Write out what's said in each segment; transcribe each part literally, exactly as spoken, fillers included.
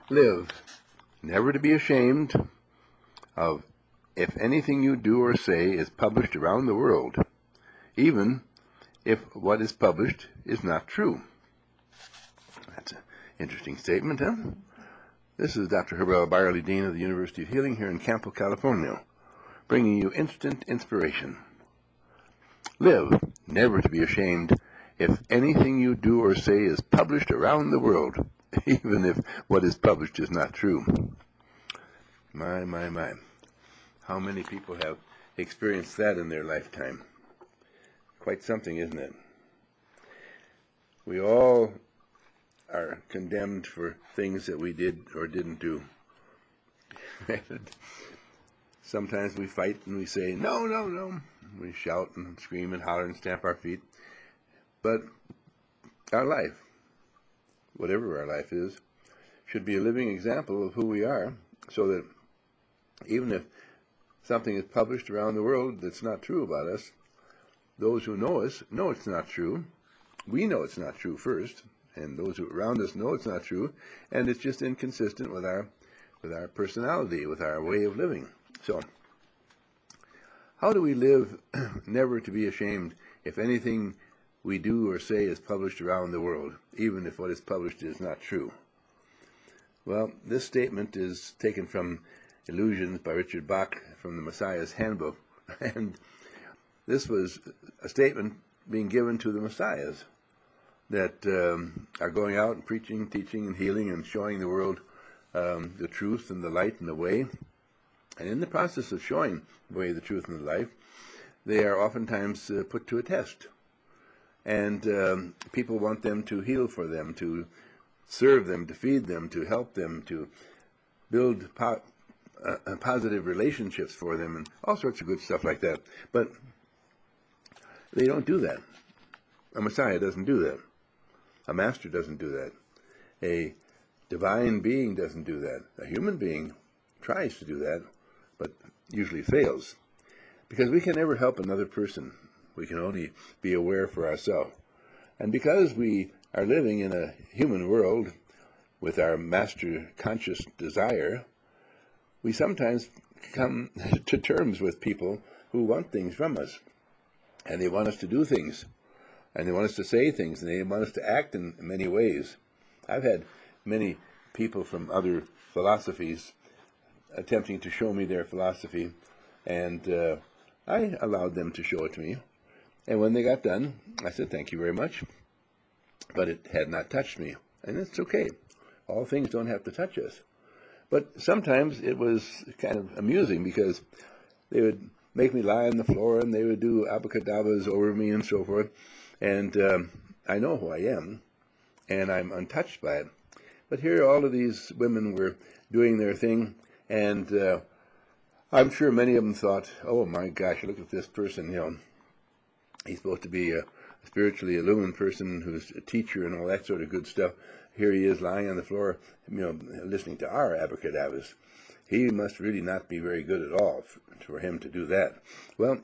Live, never to be ashamed of if anything you do or say is published around the world, even if what is published is not true. That's an interesting statement, huh? This is Doctor Herbert L. Byerly, Dean of the University of Healing here in Campo, California, bringing you instant inspiration. Live, never to be ashamed if anything you do or say is published around the world, even if what is published is not true. My, my, my. How many people have experienced that in their lifetime? Quite something, isn't it? We all are condemned for things that we did or didn't do. Sometimes we fight and we say, no, no, no. We shout and scream and holler and stamp our feet. But our life, whatever our life is, should be a living example of who we are, so that even if something is published around the world that's not true about us, those who know us know it's not true. We know it's not true first, and those who around us know it's not true, and it's just inconsistent with our with our personality, with our way of living. So, how do we live never to be ashamed if anything we do or say is published around the world, even if what is published is not true? Well, this statement is taken from Illusions by Richard Bach from the Messiah's Handbook, and this was a statement being given to the Messiahs that um, are going out and preaching, teaching, and healing, and showing the world um, the truth and the light and the way. And in the process of showing the way, the truth, and the life, they are oftentimes uh, put to a test. And um, people want them to heal for them, to serve them, to feed them, to help them, to build po- uh, positive relationships for them, and all sorts of good stuff like that. But they don't do that. A Messiah doesn't do that. A master doesn't do that. A divine being doesn't do that. A human being tries to do that, but usually fails. Because we can never help another person. We can only be aware for ourselves. And because we are living in a human world with our master conscious desire, we sometimes come to terms with people who want things from us. And they want us to do things. And they want us to say things. And they want us to act in many ways. I've had many people from other philosophies attempting to show me their philosophy. And uh, I allowed them to show it to me. And when they got done, I said, thank you very much. But it had not touched me. And it's okay. All things don't have to touch us. But sometimes it was kind of amusing because they would make me lie on the floor and they would do abracadabras over me and so forth. And um, I know who I am, and I'm untouched by it. But here all of these women were doing their thing, and uh, I'm sure many of them thought, oh my gosh, look at this person, you know. He's supposed to be a spiritually illumined person who's a teacher and all that sort of good stuff. Here he is lying on the floor, you know, listening to our abracadabras. He must really not be very good at all for, for him to do that. Well,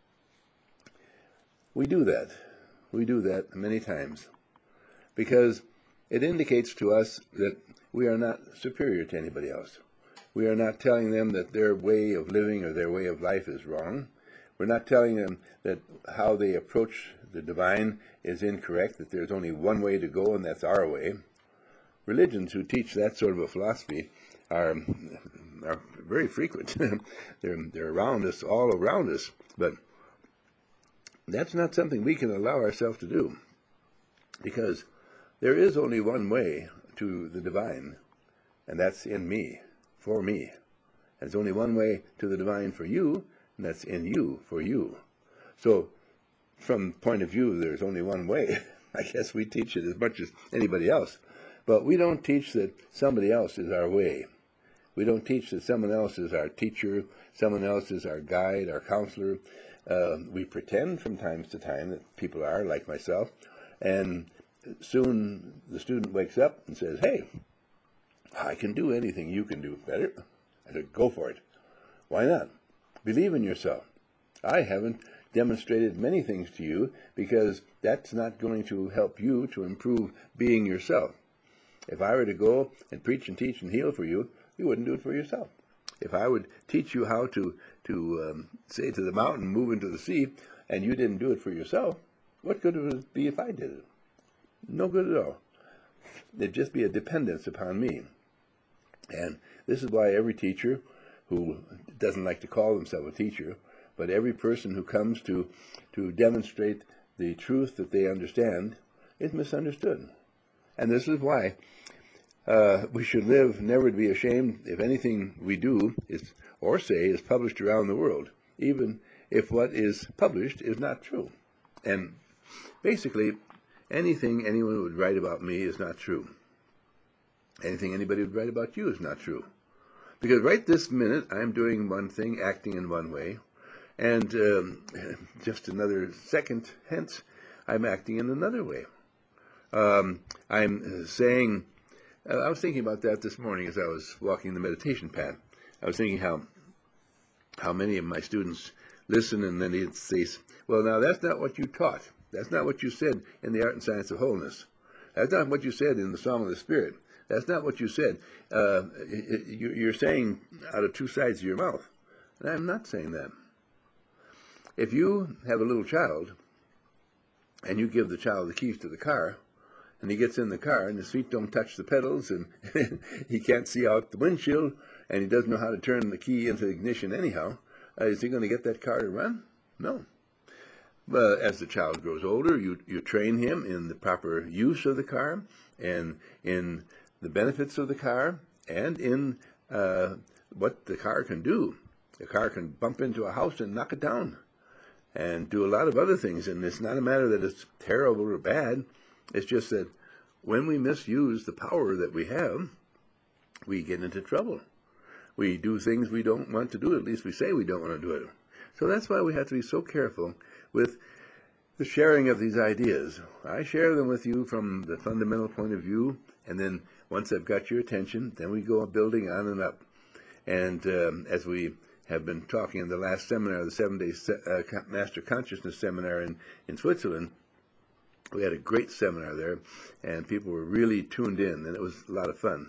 we do that. We do that many times because it indicates to us that we are not superior to anybody else. We are not telling them that their way of living or their way of life is wrong. We're not telling them that how they approach the divine is incorrect, that there's only one way to go and that's our way. Religions who teach that sort of a philosophy are, are very frequent. they're, they're around us, all around us. But that's not something we can allow ourselves to do, because there is only one way to the divine, and that's in me, for me. There's only one way to the divine for you, and that's in you, for you. So, from the point of view, there's only one way. I guess we teach it as much as anybody else. But we don't teach that somebody else is our way. We don't teach that someone else is our teacher, someone else is our guide, our counselor. Uh, we pretend from time to time that people are, like myself, and soon the student wakes up and says, hey, I can do anything you can do better. I said, go for it. Why not? Believe in yourself. I haven't demonstrated many things to you because that's not going to help you to improve being yourself. If I were to go and preach and teach and heal for you, you wouldn't do it for yourself. If I would teach you how to, to um, say to the mountain, move into the sea, and you didn't do it for yourself, what good would it be if I did it? No good at all. It'd just be a dependence upon me. And this is why every teacher who doesn't like to call himself a teacher, but every person who comes to, to demonstrate the truth that they understand is misunderstood. And this is why uh, we should live never to be ashamed if anything we do is or say is published around the world, even if what is published is not true. And basically, anything anyone would write about me is not true. Anything anybody would write about you is not true. Because right this minute, I'm doing one thing, acting in one way, and um, just another second hence, I'm acting in another way. Um, I'm saying, uh, I was thinking about that this morning as I was walking the meditation path. I was thinking how how many of my students listen and then they'd say, well, now that's not what you taught. That's not what you said in the Art and Science of Wholeness. That's not what you said in the Song of the Spirit. That's not what you said. Uh, you're saying out of two sides of your mouth. And I'm not saying that. If you have a little child and you give the child the keys to the car, and he gets in the car and his feet don't touch the pedals and he can't see out the windshield and he doesn't know how to turn the key into the ignition anyhow, uh, is he going to get that car to run? No. But as the child grows older, you, you train him in the proper use of the car and in the benefits of the car and in uh, what the car can do. The car can bump into a house and knock it down and do a lot of other things. And it's not a matter that it's terrible or bad. It's just that when we misuse the power that we have, we get into trouble. We do things we don't want to do. At least we say we don't want to do it. So that's why we have to be so careful with the sharing of these ideas. I share them with you from the fundamental point of view, and then once I've got your attention, then we go building on and up. And um, as we have been talking in the last seminar, the seven-day uh, Master Consciousness Seminar in, in Switzerland, we had a great seminar there, and people were really tuned in, and it was a lot of fun.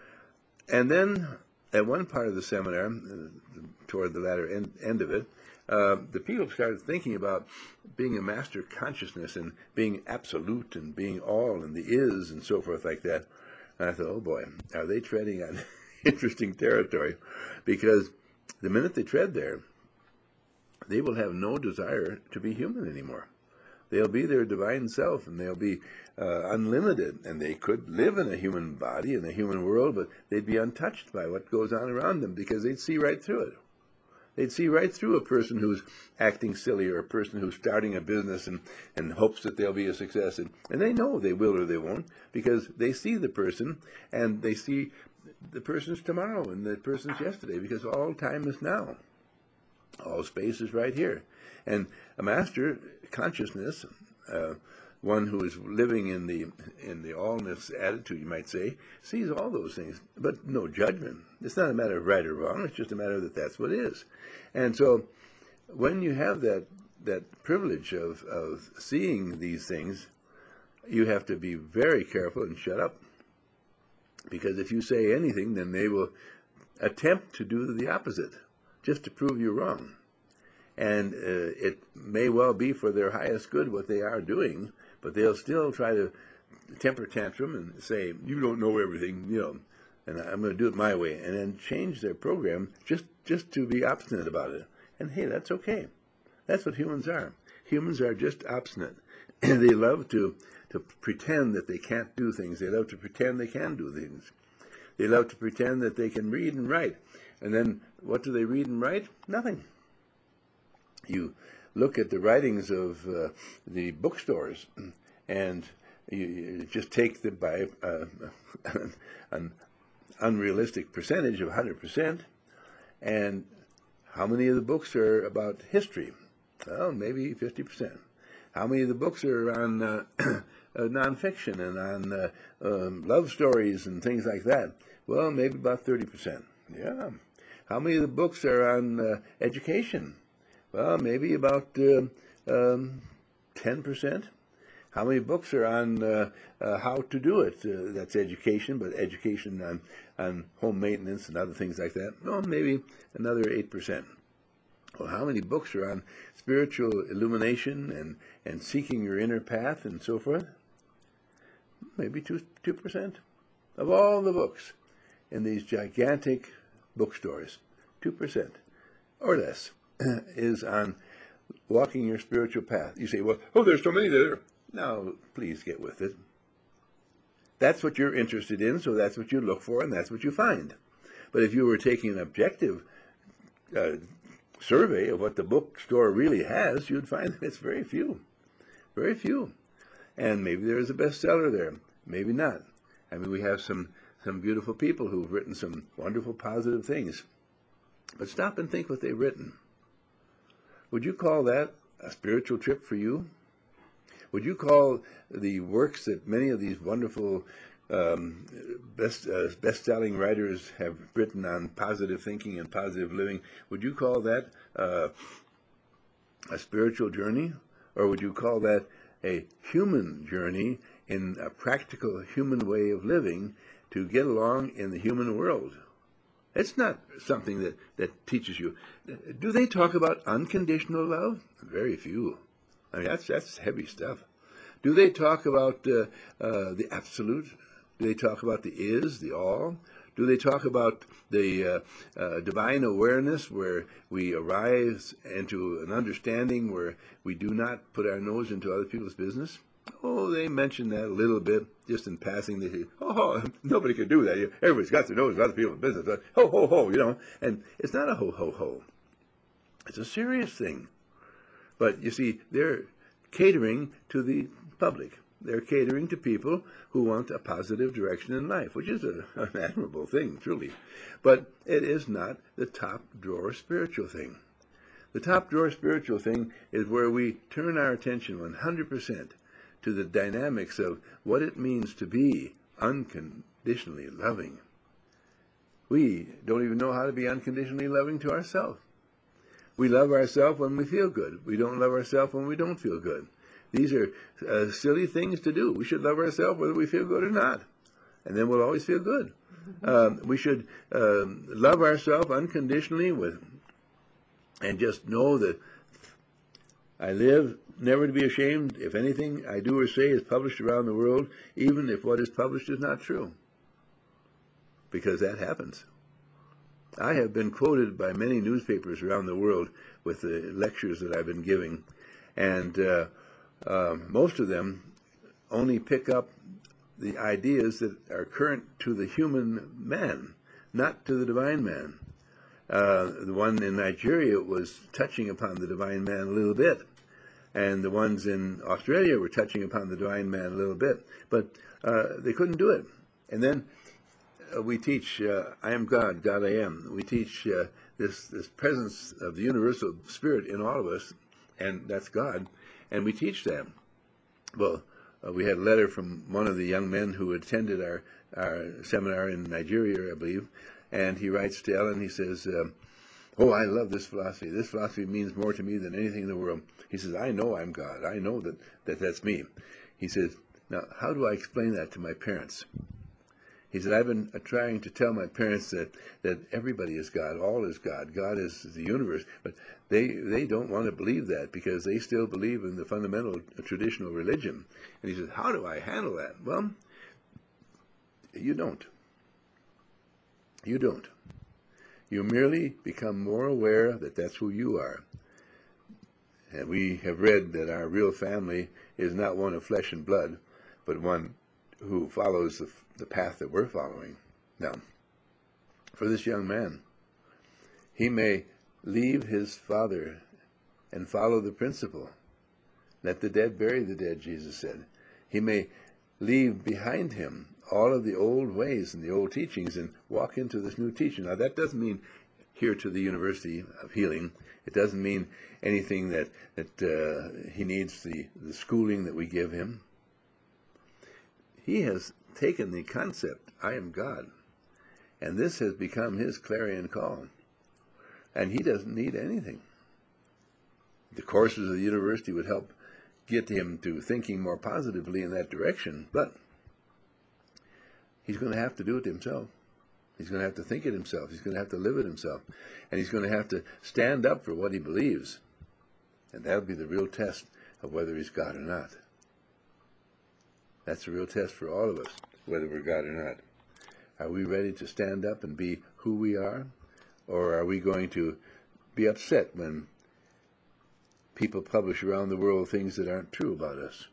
And then at one part of the seminar, uh, toward the latter end, end of it, uh, the people started thinking about being a master consciousness and being absolute and being all and the is and so forth like that. And I thought, oh boy, are they treading on interesting territory? Because the minute they tread there, they will have no desire to be human anymore. They'll be their divine self, and they'll be uh, unlimited, and they could live in a human body, in a human world, but they'd be untouched by what goes on around them because they'd see right through it. They'd see right through a person who's acting silly or a person who's starting a business and, and hopes that they'll be a success. And, and they know they will or they won't because they see the person, and they see the person's tomorrow and the person's yesterday because all time is now. All space is right here. And a master consciousness, uh, one who is living in the in the allness attitude, you might say, sees all those things, but no judgment. It's not a matter of right or wrong. It's just a matter that that's what is. And so when you have that that privilege of, of seeing these things, you have to be very careful and shut up. Because if you say anything, then they will attempt to do the opposite, just to prove you wrong. And uh, it may well be for their highest good what they are doing, but they'll still try to temper tantrum and say, you don't know everything, you know, and I'm going to do it my way, and then change their program just, just to be obstinate about it. And hey, that's okay. That's what humans are. Humans are just obstinate. They love to, to pretend that they can't do things. They love to pretend they can do things. They love to pretend that they can read and write. And then what do they read and write? Nothing. You look at the writings of uh, the bookstores, and you, you just take them by uh, an unrealistic percentage of one hundred percent, and how many of the books are about history? Well, maybe fifty percent. How many of the books are on uh, uh, nonfiction and on uh, um, love stories and things like that? Well, maybe about thirty percent. Yeah. How many of the books are on uh, education? Well, maybe about uh, um, ten percent. How many books are on uh, uh, how to do it? Uh, that's education, but education on, on home maintenance and other things like that? No, maybe another eight percent. Well, how many books are on spiritual illumination and, and seeking your inner path and so forth? Maybe two, 2% of all the books in these gigantic bookstores. two percent or less is on walking your spiritual path. You say, well, oh, there's so many there. Now, please get with it. That's what you're interested in, so that's what you look for, and that's what you find. But if you were taking an objective uh, survey of what the bookstore really has, you'd find that it's very few. Very few. And maybe there's a bestseller there. Maybe not. I mean, we have some, some beautiful people who've written some wonderful positive things. But stop and think what they've written. Would you call that a spiritual trip for you? Would you call the works that many of these wonderful um, best, uh, best-selling writers have written on positive thinking and positive living, would you call that uh, a spiritual journey? Or would you call that a human journey in a practical human way of living to get along in the human world? It's not something that, that teaches you. Do they talk about unconditional love? Very few. I mean, that's, that's heavy stuff. Do they talk about uh, uh, the absolute? Do they talk about the is, the all? Do they talk about the uh, uh, divine awareness where we arise into an understanding where we do not put our nose into other people's business? Oh, they mention that a little bit, just in passing. They say, oh, nobody could do that. Everybody's got their nose in other people's business. Ho, ho, ho, you know. And it's not a ho, ho, ho. It's a serious thing. But, you see, they're catering to the public. They're catering to people who want a positive direction in life, which is a, an admirable thing, truly. But it is not the top drawer spiritual thing. The top drawer spiritual thing is where we turn our attention one hundred percent to the dynamics of what it means to be unconditionally loving. We don't even know how to be unconditionally loving to ourselves. We love ourselves when we feel good. We don't love ourselves when we don't feel good. These are uh, silly things to do. We should love ourselves whether we feel good or not. And then we'll always feel good. Um, we should um, love ourselves unconditionally with, and just know that I live never to be ashamed if anything I do or say is published around the world, even if what is published is not true. Because that happens. I have been quoted by many newspapers around the world with the lectures that I've been giving, and uh, uh, most of them only pick up the ideas that are current to the human man, not to the divine man. Uh, the one in Nigeria was touching upon the divine man a little bit, and the ones in Australia were touching upon the divine man a little bit, but uh, they couldn't do it. And then uh, we teach, uh, I am God, God I am. We teach uh, this, this presence of the universal spirit in all of us, and that's God, and we teach that. Well, uh, we had a letter from one of the young men who attended our, our seminar in Nigeria, I believe, and he writes to Ellen, he says, um, oh, I love this philosophy. This philosophy means more to me than anything in the world. He says, I know I'm God. I know that, that that's me. He says, now, how do I explain that to my parents? He said, I've been trying to tell my parents that, that everybody is God, all is God, God is the universe, but they, they don't want to believe that because they still believe in the fundamental traditional religion. And he says, how do I handle that? Well, you don't. You don't. You merely become more aware that that's who you are. And we have read that our real family is not one of flesh and blood, but one who follows the, the path that we're following. Now, for this young man, he may leave his father and follow the principle. Let the dead bury the dead, Jesus said. He may leave behind him all of the old ways and the old teachings and walk into this new teaching. Now, that doesn't mean here to the University of Healing. It doesn't mean anything that, that uh, he needs the, the schooling that we give him. He has taken the concept, I am God, and this has become his clarion call. And he doesn't need anything. The courses of the university would help get him to thinking more positively in that direction, but he's going to have to do it himself. He's going to have to think it himself. He's going to have to live it himself. And he's going to have to stand up for what he believes. And that'll be the real test of whether he's God or not. That's the real test for all of us, whether we're God or not. Are we ready to stand up and be who we are? Or are we going to be upset when people publish around the world things that aren't true about us?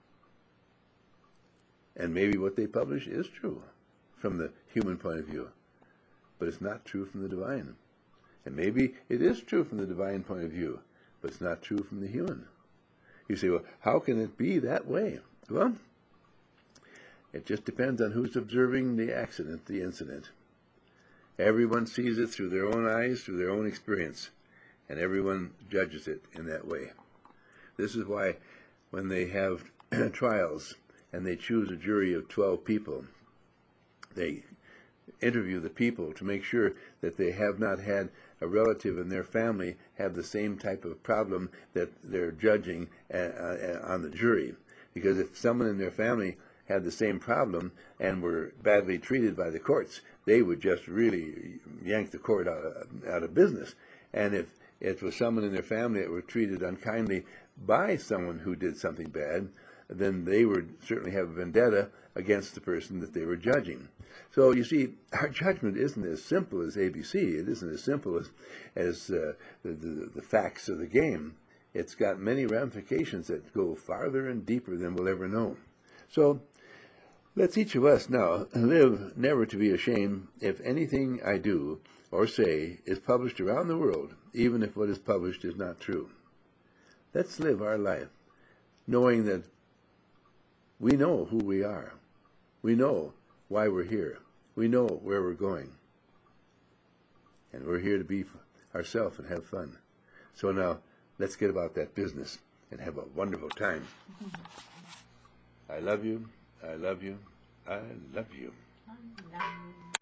And maybe what they publish is true from the human point of view, but it's not true from the divine. And maybe it is true from the divine point of view, but it's not true from the human. You say, well, how can it be that way? Well, it just depends on who's observing the accident, the incident. Everyone sees it through their own eyes, through their own experience, and everyone judges it in that way. This is why when they have trials and they choose a jury of twelve people, they interview the people to make sure that they have not had a relative in their family have the same type of problem that they're judging uh, uh, on the jury. Because if someone in their family had the same problem and were badly treated by the courts, they would just really yank the court out of, out of business. And if it was someone in their family that were treated unkindly by someone who did something bad, then they would certainly have a vendetta against the person that they were judging. So you see, our judgment isn't as simple as A B C. It isn't as simple as, as uh, the, the, the facts of the game. It's got many ramifications that go farther and deeper than we'll ever know. So let's each of us now live never to be ashamed if anything I do or say is published around the world, even if what is published is not true. Let's live our life knowing that we know who we are. We know why we're here. We know where we're going. And we're here to be ourselves and have fun. So now, let's get about that business and have a wonderful time. I love you. I love you. I love you. I love you.